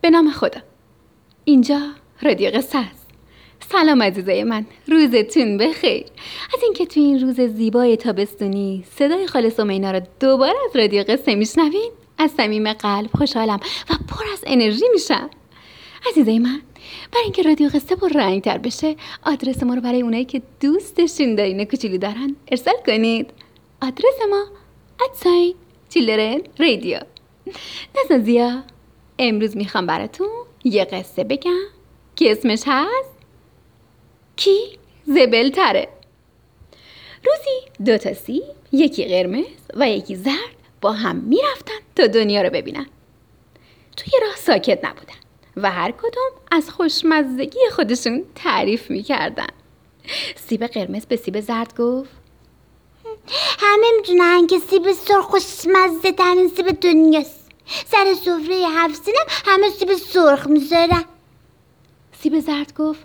به نام خدا. اینجا رادیو قصه است. سلام عزیزای من، روزتون بخیر. از اینکه تو این روز زیبای تابستونی صدای خاله سمینا رو دوباره از رادیو قصه میشنوین، از صمیم قلب خوشحالم و پر از انرژی میشم. عزیزای من، برای اینکه رادیو قصه پر رنگ‌تر بشه، آدرس ما رو برای اونایی که دوستشون دارین کوچولو دارن ارسال کنید. آدرس ما @childrenradio. نازیا، امروز میخوام براتون یه قصه بگم که اسمش هست کی زبل تره. روزی 2 تا سیب، یکی قرمز و یکی زرد، با هم میرفتن تا دنیا رو ببینن. توی راه ساکت نبودن و هر کدوم از خوشمزگی خودشون تعریف میکردن. سیب قرمز به سیب زرد گفت همه میدونن که سیب سرخ خوشمزه ترین سیب دنیاست. سر سفره 7 سینم همه سیب سرخ میذارن. سیب زرد گفت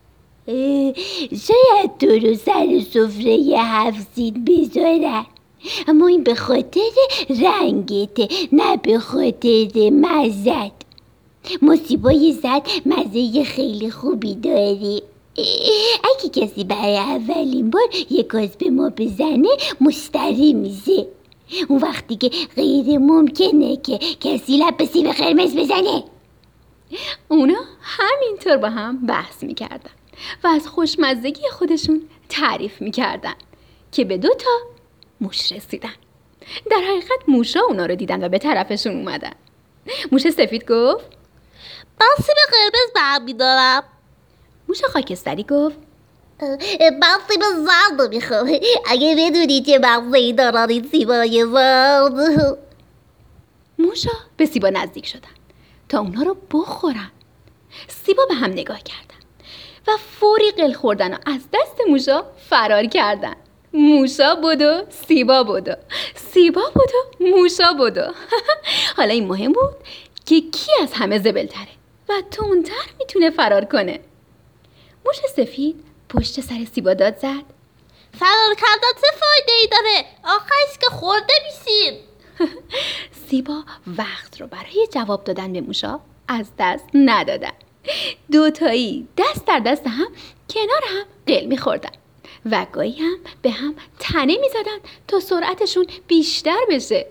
شاید تو رو سر سفره 7 سین بذارن، اما این به خاطر رنگته، نه به خاطر مزد. ما سیبای زرد مزه خیلی خوبی داری. اگه کسی برای اولین بار یک گاز به ما بزنه مشتری میشه. اون وقتی که غیر ممکنه که کسی لب به سیب قرمز بزنه. اونا همینطور با هم بحث میکردن و از خوشمزگی خودشون تعریف میکردن که به 2 تا موش رسیدن. در حقیقت موشا اونا رو دیدن و به طرفشون اومدن. موش سفید گفت من سیب قرمز برمیدارم. موش خاکستری گفت من سیب زرد رو میخوام. اگه بدونی چه مزه‌ای دارن این سیبای زرد. موشا به سیبا نزدیک شدن تا اونا رو بخورن. سیبا به هم نگاه کردن و فوری قل خوردن و از دست موشا فرار کردن. موشا بدو، سیبا بدو، سیبا بدو، موشا بدو. حالا این مهم بود که کی از همه زبل‌تره و تندتر میتونه فرار کنه. موش سفید پشت سر سیبا داد زد فرار کردن چه فایده ای داره؟ آخرش که خورده میشین. سیبا وقت رو برای جواب دادن به موشا از دست ندادن. 2 تایی دست در دست هم کنار هم قل میخوردن و گاهی هم به هم تنه میزدن تا سرعتشون بیشتر بشه.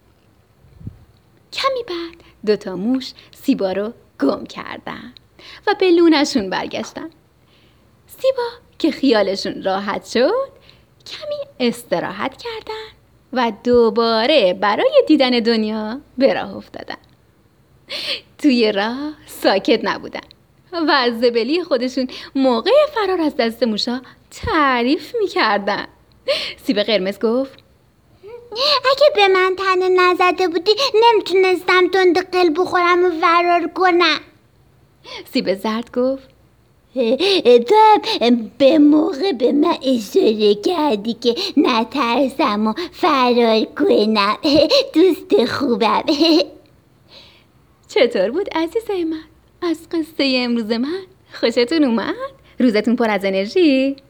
کمی بعد 2 تا موش سیبا رو گم کردن و به لونشون برگشتن. سیبا که خیالشون راحت شد کمی استراحت کردن و دوباره برای دیدن دنیا به راه افتادن. توی راه ساکت نبودن و از زبلی خودشون موقع فرار از دست موشا تعریف میکردن. سیب قرمز گفت اگه به من تنه نزده بودی نمیتونستم تند قل بخورم و فرار کنم. سیب زرد گفت تو هم به موقع به من اشاره کردی که نترسم و فرار کنم. دوست خوبم. چطور بود عزیزای من؟ از قصه امروز من خوشتون اومد؟ روزتون پر از انرژی؟